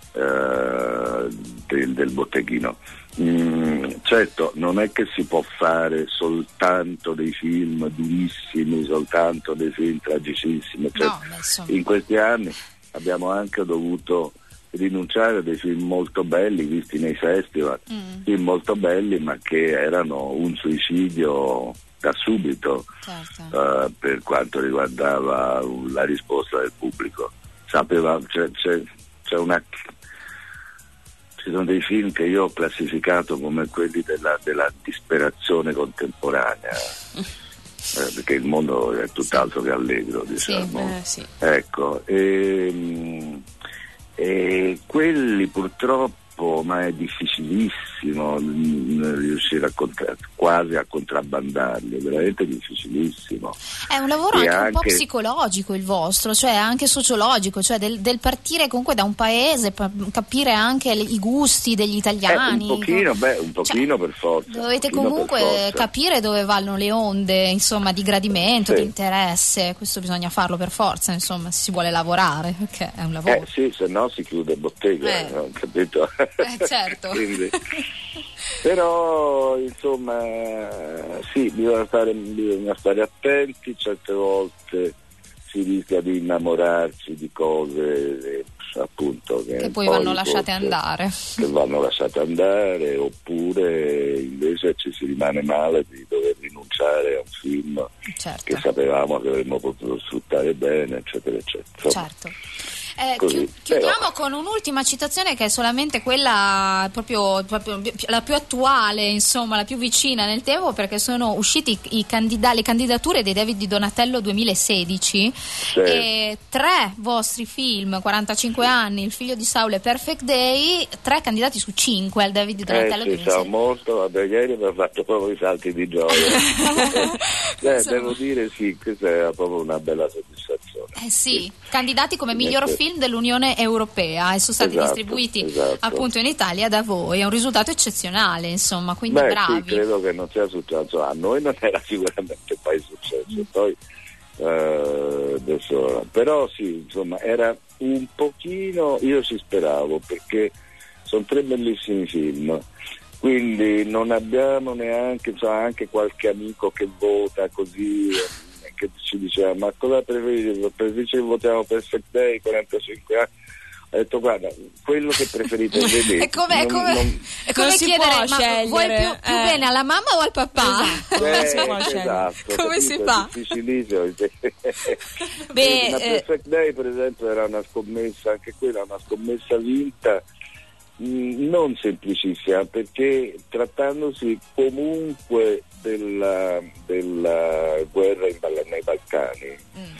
eh, del, del botteghino. Mm, certo, non è che si può fare soltanto dei film durissimi, soltanto dei film tragicissimi, cioè, no, insomma. In questi anni abbiamo anche dovuto rinunciare a dei film molto belli visti nei festival, mm. film molto belli ma che erano un suicidio da subito, certo. uh, per quanto riguardava la risposta del pubblico. Sapeva, c'è, c'è, c'è una, ci sono dei film che io ho classificato come quelli della, della disperazione contemporanea, eh, perché il mondo è tutt'altro sì. che allegro, diciamo. Sì, eh, sì. Ecco, e, e quelli purtroppo, ma è difficilissimo riuscire a contra- quasi a contrabbandarli, è veramente difficilissimo. È un lavoro anche, anche un po' psicologico il vostro, cioè anche sociologico, cioè del, del partire comunque da un paese, per capire anche le, i gusti degli italiani. Eh, un pochino, beh, un pochino cioè, per forza. Dovete comunque capire dove vanno le onde, insomma, di gradimento, sì. di interesse, questo bisogna farlo per forza, insomma, se si vuole lavorare, perché è un lavoro. Eh sì, se no si chiude bottega, eh. no? Capito? Eh, certo. Quindi, però insomma sì, bisogna stare, bisogna stare attenti, certe volte si rischia di innamorarsi di cose eh, appunto che, che poi vanno lasciate forse, andare che vanno lasciate andare, oppure invece ci si rimane male di dover rinunciare a un film certo. che sapevamo che avremmo potuto sfruttare bene, eccetera eccetera. Insomma, certo. Eh, così, chi- chiudiamo però. con un'ultima citazione che è solamente quella proprio, proprio la più attuale, insomma la più vicina nel tempo, perché sono usciti i candida- le candidature dei David di Donatello duemilasedici Sì. e tre vostri film, quarantacinque anni, Il figlio di Saul e Perfect Day, tre candidati su cinque al David di Donatello Eh sì, duemilasedici. ciao molto, vabbè, ieri mi ha fatto proprio i salti di gioia. eh, devo dire sì, questa è proprio una bella soddisfazione. Eh sì, candidati come miglior Sì. film dell'Unione Europea e sono stati Esatto, distribuiti esatto. appunto in Italia da voi, è un risultato eccezionale, insomma, quindi Beh, bravi. sì, credo che non sia successo, a noi non era sicuramente poi successo, poi eh, adesso, però sì, insomma, era un pochino, io ci speravo, perché sono tre bellissimi film, quindi non abbiamo neanche, insomma, anche qualche amico che vota così, eh, che ci diceva ma cosa preferite? Preferisce che votiamo Perfect Day, quarantacinque anni? Ho detto guarda, quello che preferite vedere. È come, è non- come, non- è come Non si chiedere, può ma scegliere, vuoi più, più eh. bene alla mamma o al papà? Eh, si può scegliere. esatto, Come si capito? fa? È difficilissimo. Beh, una eh, Perfect Day per esempio era una scommessa, anche quella una scommessa vinta, mh, non semplicissima, perché trattandosi comunque della, della guerra in, Bal- nei Balcani,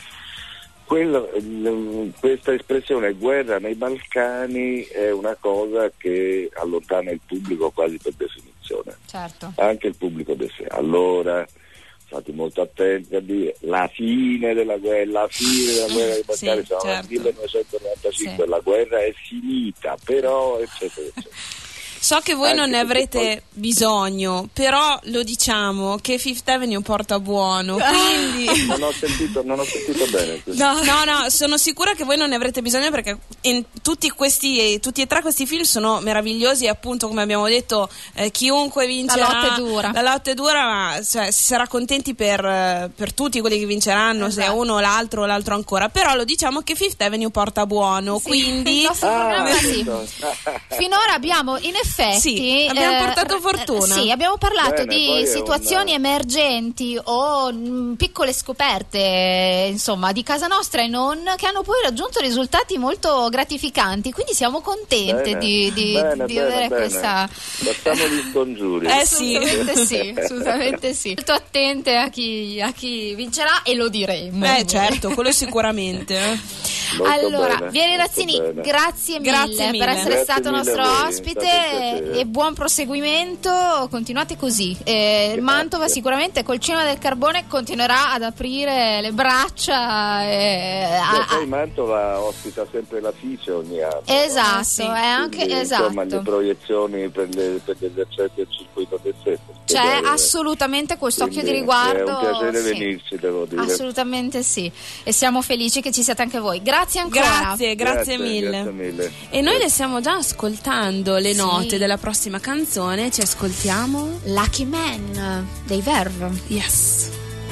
quello, l- questa espressione guerra nei Balcani è una cosa che allontana il pubblico quasi per definizione, Certo. anche il pubblico de sé. Allora state molto attenti a dire la fine della guerra, la fine della guerra dei Balcani, Sì, siamo nel certo. millenovecentonovantacinque, Sì. la guerra è finita, però eccetera eccetera. so che voi Anche non ne perché avrete bisogno, però lo diciamo che Fifth Avenue porta buono, quindi Non ho sentito, non ho sentito bene questo. no, no, no, sono sicura che voi non ne avrete bisogno, perché in tutti questi, tutti e tre questi film sono meravigliosi e appunto, come abbiamo detto, eh, chiunque vincerà, La lotta è dura. la lotta è dura, ma cioè, si sarà contenti per, eh, per tutti quelli che vinceranno, se Esatto. uno o l'altro o l'altro ancora, però lo diciamo che Fifth Avenue porta buono, Sì, quindi il nostro Ah, programma sì. ecco. Finora abbiamo in effetti Sì, abbiamo portato fortuna. eh, sì, abbiamo parlato Bene, di poi è situazioni un- emergenti o mh, piccole scoperte, insomma, di casa nostra e non, che hanno poi raggiunto risultati molto gratificanti, quindi siamo contenti Bene, di, di- bene, di bene, avere bene. questa. Facciamo gli scongiuri. Eh sì. Assolutamente sì, assolutamente sì. Molto attente a chi, a chi vincerà e lo diremo. Eh certo, quello sicuramente. Molto Allora, bene, Vieri molto Razzini, bene. grazie mille, Grazie mille. per essere Grazie stato mille nostro a voi, è ospite stato un piacere. e buon proseguimento, continuate così. Eh, Mantova sicuramente col Cinema del Carbone continuerà ad aprire le braccia. E, Beh, a- poi a- Mantova ospita sempre la FICE ogni anno. esatto, Eh, sì. è anche Quindi, insomma, le esatto. proiezioni per, le, per gli esercenti del circuito del Sesto. C'è assolutamente quest'occhio di Quindi riguardo. È un piacere sì. venirci, devo dire. Assolutamente sì, e siamo felici che ci siate anche voi. Grazie ancora. Grazie, grazie, mille. Grazie mille. E noi le stiamo già ascoltando le Sì. note della prossima canzone, ci ascoltiamo. Lucky Man dei Verve. Yes.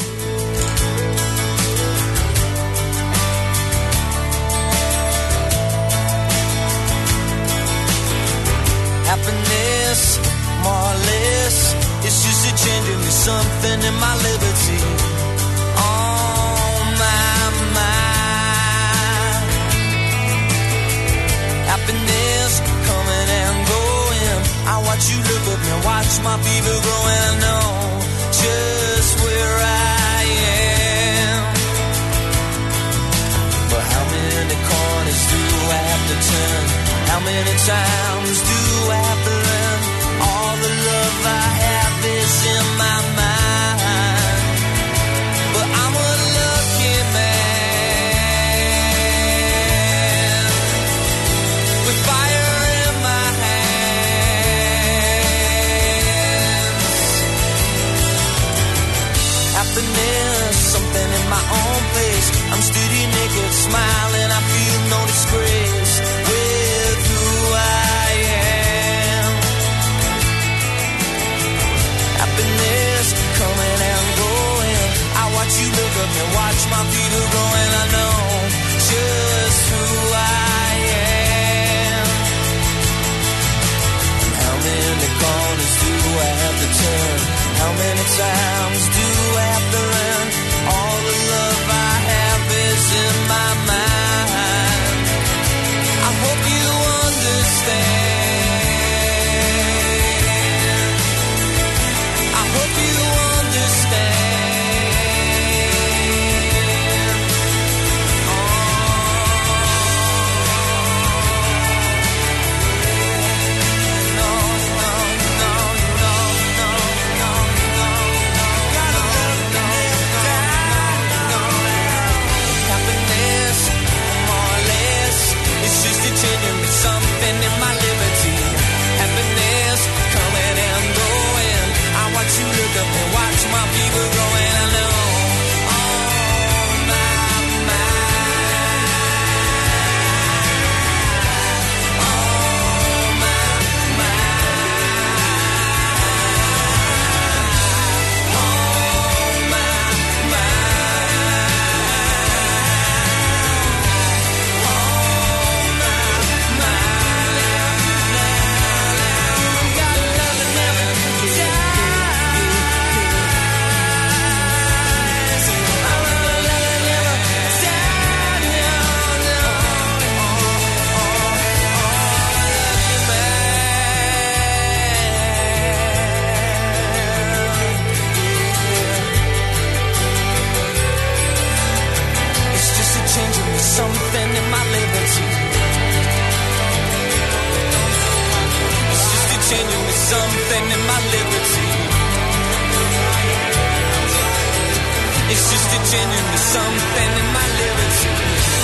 Happiness, more or less, it's just a change in me, something in my liberty. On my mind. Happiness coming and going. I watch you look at me, watch my fever growing. I know just where I am. But how many corners do I have to turn? How many times do I have to learn? All the love I have is in my mind. But I'm a lucky man with fire in my hands. Happiness, something in my own place. I'm steady naked, smiling, I feel no disgrace with who I am. Happiness coming and going. I watch you look at me, watch my feet are growing. I know liberty. It's just a genuine something in my liberty.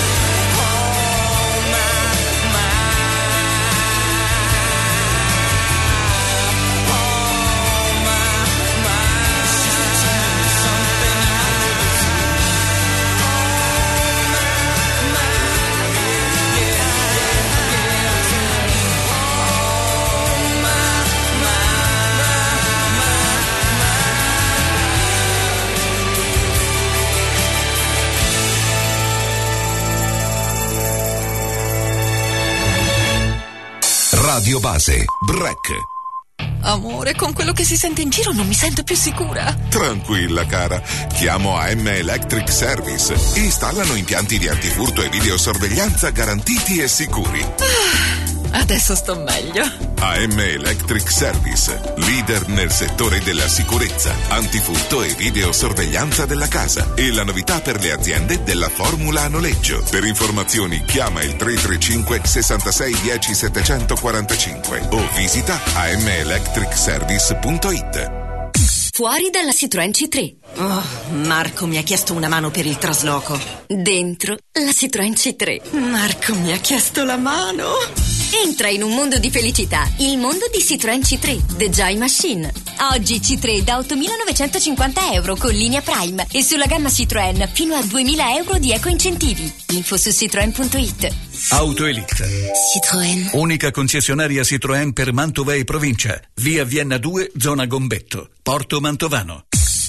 Oh my, my. Oh my, my. It's just a genuine something in my liberty. Oh my, my. Yeah, yeah, yeah. Oh my, my, my, my. Radio Base, break. Amore, con quello che si sente in giro non mi sento più sicura. Tranquilla cara, chiamo A M Electric Service. Installano impianti di antifurto e videosorveglianza garantiti e sicuri. Adesso sto meglio. A M Electric Service, leader nel settore della sicurezza, antifurto e videosorveglianza della casa. E la novità per le aziende della formula a noleggio. Per informazioni chiama il tre tre cinque sessantasei dieci settecentoquarantacinque o visita a m electric service punto it. Fuori dalla Citroën C tre. Oh, Marco mi ha chiesto una mano per il trasloco. Dentro la Citroën C tre. Marco mi ha chiesto la mano. Entra in un mondo di felicità, il mondo di Citroën C tre, The Joy Machine. Oggi C tre da ottomilanovecentocinquanta euro con linea Prime e sulla gamma Citroën fino a duemila euro di eco incentivi. Info su citroen punto it. Auto Elite. Citroën. Unica concessionaria Citroën per Mantova e provincia. Via Vienna due, zona Gombetto. Porto Mantovano.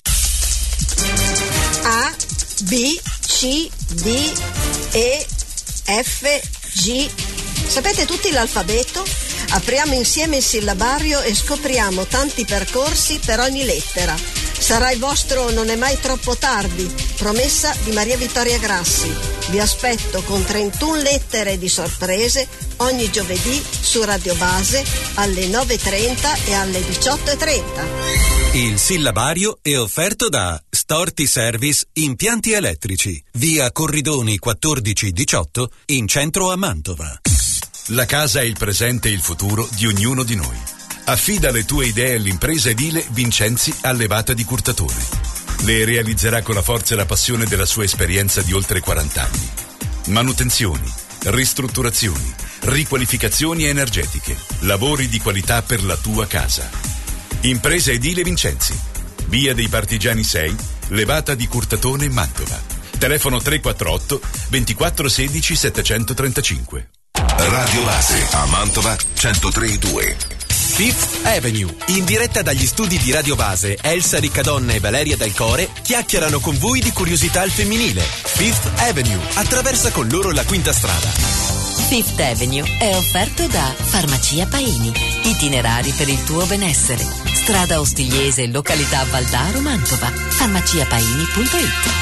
A, B, C, D, E, F, G. Sapete tutti l'alfabeto? Apriamo insieme il sillabario e scopriamo tanti percorsi per ogni lettera. Sarà il vostro Non è mai troppo tardi, promessa di Maria Vittoria Grassi. Vi aspetto con trentuno lettere di sorprese ogni giovedì su Radio Base alle nove e trenta e alle diciotto e trenta. Il sillabario è offerto da Storti Service Impianti Elettrici, via Corridoni quattordici diciotto in centro a Mantova. La casa è il presente e il futuro di ognuno di noi. Affida le tue idee all'impresa edile Vincenzi Allevata di Curtatone. Le realizzerà con la forza e la passione della sua esperienza di oltre quaranta anni. Manutenzioni, ristrutturazioni, riqualificazioni energetiche, lavori di qualità per la tua casa. Impresa edile Vincenzi, via dei Partigiani sei, Levata di Curtatone, Mantova. Telefono tre quattro otto ventiquattro sedici settecentotrentacinque. Radio Base a Mantova centotre e due. Fifth Avenue, in diretta dagli studi di Radio Base, Elsa Riccadonna e Valeria Del Core chiacchierano con voi di curiosità al femminile. Fifth Avenue attraversa con loro la quinta strada. Fifth Avenue è offerto da Farmacia Paini. Itinerari per il tuo benessere. Strada Ostigliese, località Valdaro, Mantova. farmacia paini punto it.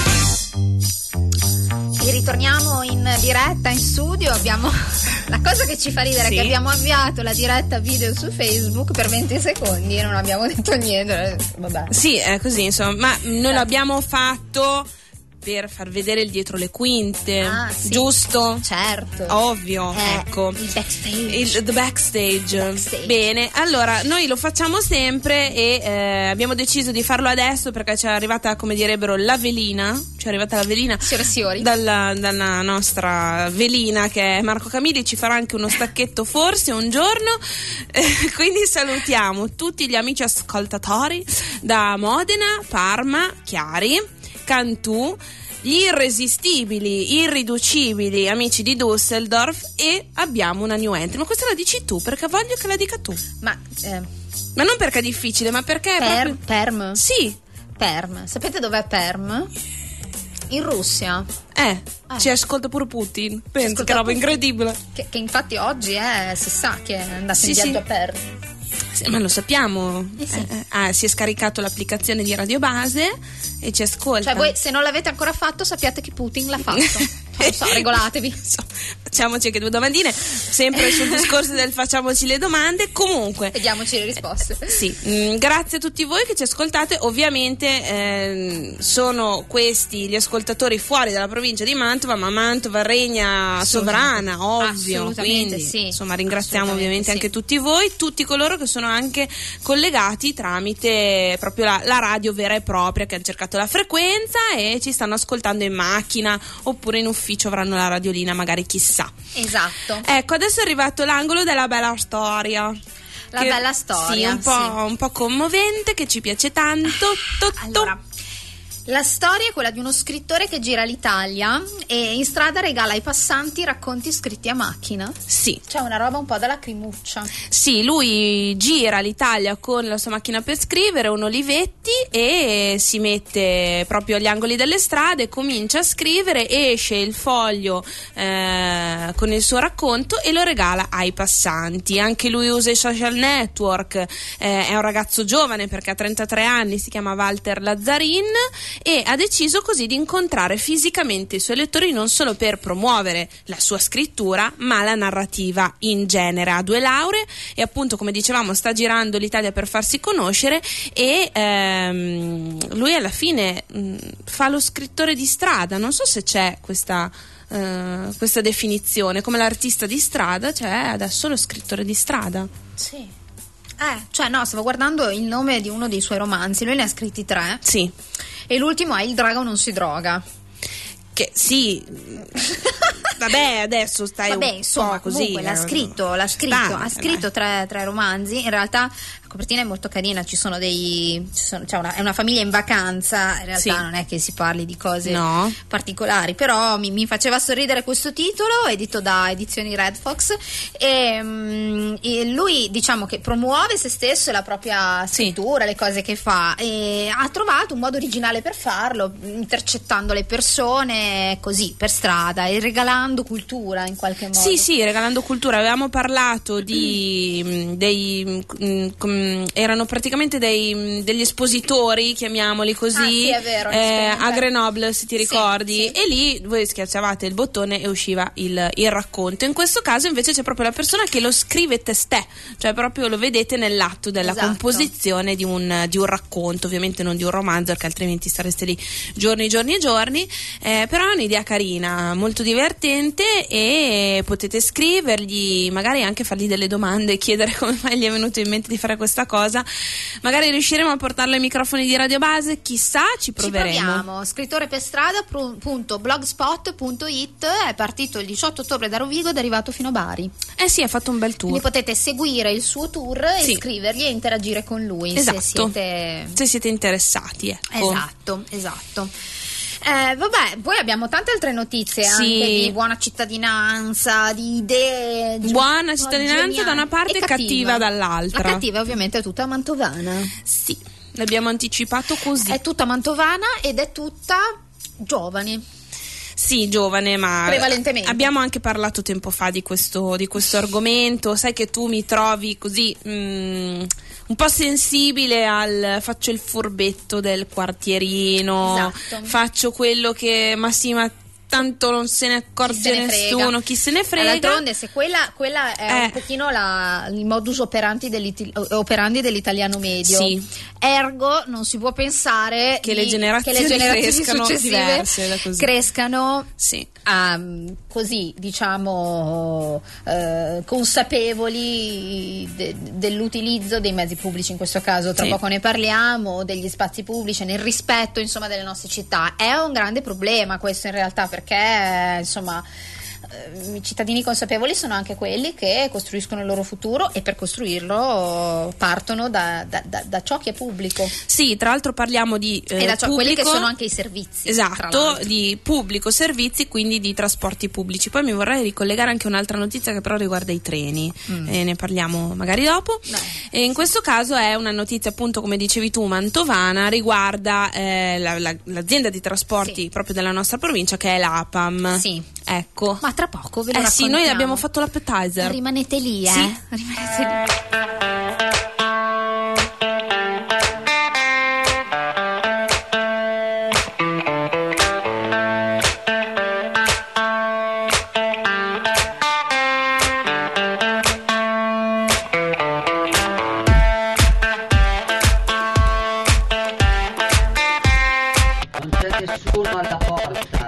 E ritorniamo in diretta in studio. Abbiamo la cosa che ci fa ridere, Sì. che abbiamo avviato la diretta video su Facebook per venti secondi e non abbiamo detto niente. Vabbè. Sì, è così, insomma, ma noi l'abbiamo fatto per far vedere il dietro le quinte, Ah, sì. giusto? Certo. Ovvio, Eh, ecco. il backstage. Il the backstage. Backstage. Bene, allora noi lo facciamo sempre e eh, abbiamo deciso di farlo adesso perché ci è arrivata, come direbbero, la velina. Ci è arrivata la velina Signore e signori. dalla, dalla nostra velina che è Marco Camilli. Ci farà anche uno stacchetto forse un giorno. Eh, quindi salutiamo tutti gli amici ascoltatori da Modena, Parma, Chiari, Cantù, gli irresistibili, irriducibili amici di Düsseldorf e abbiamo una new entry. Ma questa la dici tu perché voglio che la dica tu. Ma eh, Ma non perché è difficile, ma perché è per, proprio... Perm? Sì. Perm. Sapete dov'è Perm? In Russia. Eh, ci ascolta pure Putin. Penso ascolta che roba Putin. incredibile. Che, che infatti oggi è, si sa che è andato Sì, in viaggio sì. a Perm. Sì, ma lo sappiamo. Eh sì. Eh, ah, si è scaricato l'applicazione di Radio Base e ci ascolta. Cioè voi se non l'avete ancora fatto sappiate che Putin l'ha fatto. Non so, regolatevi. Facciamoci anche due domandine, sempre sul discorso del facciamoci le domande. Comunque, vediamoci le risposte. Sì, mh, grazie a tutti voi che ci ascoltate. Ovviamente ehm, sono questi gli ascoltatori fuori dalla provincia di Mantova, ma Mantova regna sovrana, ovvio. Assolutamente, Quindi, sì. insomma, ringraziamo ovviamente sì. anche tutti voi, tutti coloro che sono anche collegati tramite proprio la, la radio vera e propria, che hanno cercato la frequenza e ci stanno ascoltando in macchina oppure in ufficio, avranno la radiolina, magari chissà. Esatto. Ecco, adesso è arrivato l'angolo della bella storia. La che, bella storia. Sì, un po', sì. un po' commovente, che ci piace tanto. To, to. Allora, la storia è quella di uno scrittore che gira l'Italia e in strada regala ai passanti racconti scritti a macchina. Sì. Cioè una roba un po' da lacrimuccia. Sì, lui gira l'Italia con la sua macchina per scrivere, un Olivetti, e si mette proprio agli angoli delle strade, comincia a scrivere, esce il foglio eh, con il suo racconto e lo regala ai passanti. Anche lui usa i social network, eh, è un ragazzo giovane perché ha trentatré anni, si chiama Walter Lazzarin, e ha deciso così di incontrare fisicamente i suoi lettori, non solo per promuovere la sua scrittura ma la narrativa in genere. Ha due lauree e appunto, come dicevamo, sta girando l'Italia per farsi conoscere e ehm, lui alla fine mh, fa lo scrittore di strada. Non so se c'è questa uh, questa definizione, come l'artista di strada, cioè adesso lo scrittore di strada. Sì. Eh, cioè no, stavo guardando il nome di uno dei suoi romanzi, lui ne ha scritti tre. Sì. E l'ultimo è Il drago non si droga. Che sì, vabbè, adesso stai Vabbè, un insomma, po' così. comunque l'ha scritto, l'ha scritto, Sta, ha scritto tre, tre romanzi. In realtà la copertina è molto carina, ci sono dei ci sono, cioè una, è una famiglia in vacanza, in realtà Sì. non è che si parli di cose No. particolari, però mi, mi faceva sorridere questo titolo, edito da Edizioni Red Fox, e, mm, e lui, diciamo, che promuove se stesso e la propria scrittura, le cose che fa, e ha trovato un modo originale per farlo, intercettando le persone così per strada e regalando cultura in qualche modo. Sì, sì, regalando cultura. Avevamo parlato di mh, dei mh, com- erano praticamente dei, mh, degli espositori, chiamiamoli così, Ah, sì, è vero, eh, risponde. a Grenoble, se ti Sì, ricordi, sì. e lì voi schiacciavate il bottone e usciva il, il racconto. In questo caso invece c'è proprio la persona che lo scrive testè, cioè proprio lo vedete nell'atto della Esatto. composizione di un, di un racconto, ovviamente non di un romanzo, perché altrimenti stareste lì giorni, giorni e giorni, eh, però è un'idea carina, molto divertente, e potete scrivergli, magari anche fargli delle domande, chiedere come mai gli è venuto in mente di fare questa cosa. Magari riusciremo a portarlo ai microfoni di Radio Base, chissà, ci proveremo. Ci proviamo. Scrittore per strada punto blogspot punto it, è partito il diciotto ottobre da Rovigo ed è arrivato fino a Bari. Eh sì, ha fatto un bel tour. Quindi potete seguire il suo tour Sì. e scrivergli e interagire con lui, Esatto. se siete Se siete interessati, ecco. Esatto, esatto. Eh, vabbè, poi abbiamo tante altre notizie, Sì. anche di buona cittadinanza, di idee. di- Buona oh, cittadinanza geniali. da una parte e cattiva dall'altra. La cattiva ovviamente è tutta mantovana. Sì, l'abbiamo anticipato così. È tutta mantovana ed è tutta giovane. Sì, giovane, ma Prevalentemente. abbiamo anche parlato tempo fa di questo, di questo argomento. Sai che tu mi trovi così mm, un po' sensibile al faccio il furbetto del quartierino, Esatto. faccio quello che ma sì, ma tanto non se ne accorge Chi se ne nessuno, frega. chi se ne frega. D'altronde, se quella, quella è Eh. un pochino la, il modus operandi, dell'iti- operandi dell'italiano medio. Sì. Ergo, non si può pensare Che di- le generazioni che le generazioni crescano successive diverse da così. crescano Sì. um, così, diciamo, eh, consapevoli de- dell'utilizzo dei mezzi pubblici, in questo caso tra Sì. poco ne parliamo, degli spazi pubblici, nel rispetto, insomma, delle nostre città. È un grande problema questo, in realtà, perché insomma eh, i cittadini consapevoli sono anche quelli che costruiscono il loro futuro, e per costruirlo partono da, da, da, da ciò che è pubblico, Sì, tra l'altro parliamo di eh, e da ciò, quelli che pubblico. sono anche i servizi, tra Esatto, l'altro. di pubblico servizi, quindi di trasporti pubblici. Poi mi vorrei ricollegare anche un'altra notizia che però riguarda i treni, Mm. e ne parliamo magari dopo. E in questo caso è una notizia, appunto, come dicevi tu, mantovana, riguarda eh, la- la- l'azienda di trasporti Sì. proprio della nostra provincia, che è l'APAM. Sì. Ecco. Ma tra poco ve lo Eh sì, noi raccontiamo. abbiamo fatto l'appetizer. Rimanete lì, eh? Sì. Rimanete lì. nessuno alla porta.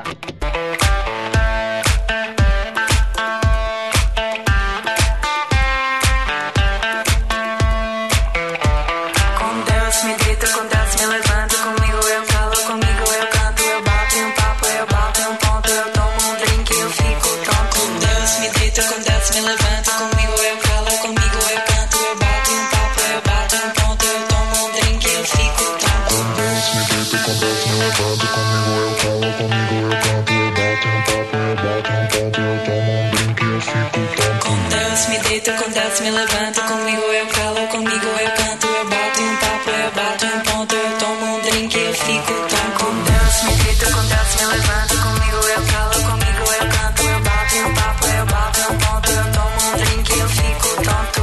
Com Deus me deito, com Deus me levanto, comigo eu falo, comigo eu canto, eu bato um papo, eu bato um ponto, eu tomo um drink, eu fico tonto. Com Deus me deito, com Deus me levanto, comigo eu falo, comigo eu canto, eu bato um papo, eu bato um ponto, eu tomo um drink, eu fico tonto. Com Deus me deito, com Deus me levanto, comigo eu falo, comigo eu canto, eu bato um papo, eu bato um ponto, eu tomo um drink, eu fico tonto. Com Deus me deito, com Deus me levanto, comigo eu falo, comigo eu canto, eu bato um papo, eu bato um ponto, eu tomo um drink, eu fico tonto. Com Deus me deito, com Deus me levanto, comigo eu falo, comigo eu canto, eu bato um papo, eu bato um ponto, eu tomo um drink, eu fico tonto.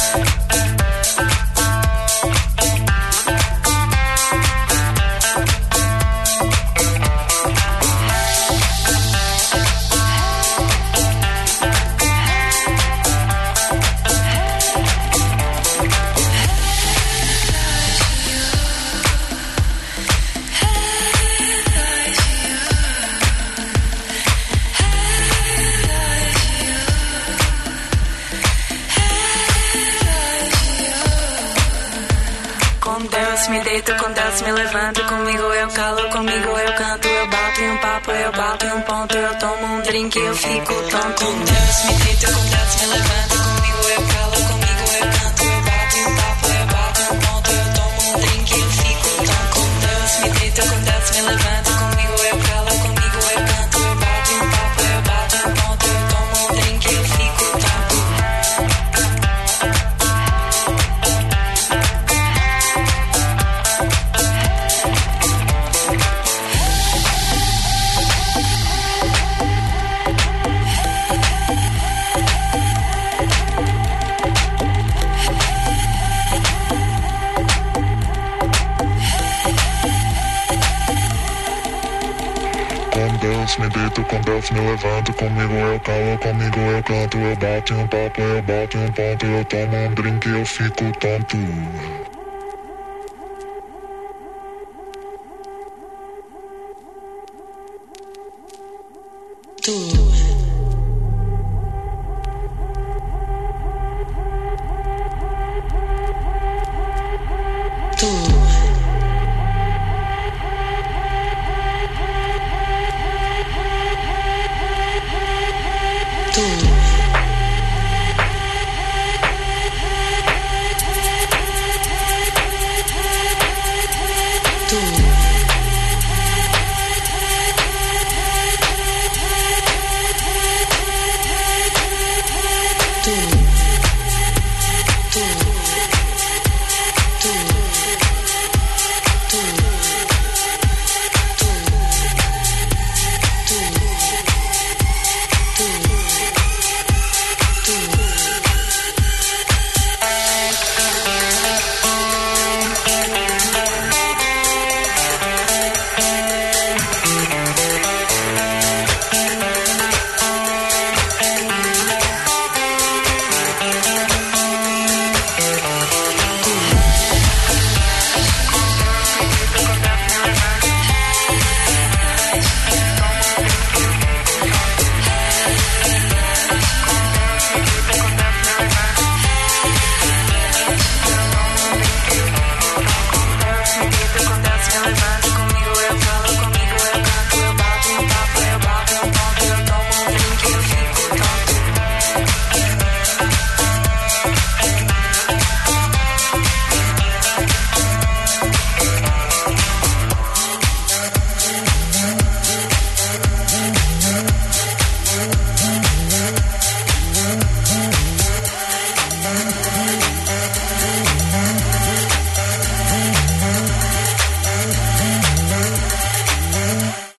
Com Deus me deito, com Deus me levanto, comigo eu calo, comigo eu canto, eu bato um papo, eu bato um ponto, eu tomo um drink, eu fico tonto. Com Deus me deito, com Deus me levanto, comigo eu calo, comigo eu canto, eu bato um papo, eu bato um ponto, eu tomo um drink, eu fico tonto. Com Deus me deito, com Deus me levanto, comigo eu calo, comigo eu canto, eu bato um papo, eu bato um ponto, eu tomo um drink, eu fico tonto. Com Deus me deito, com Deus me levanto, comigo eu calo, comigo eu canto, eu bato um papo, eu bato um ponto, eu tomo um drink, eu fico tonto. Tu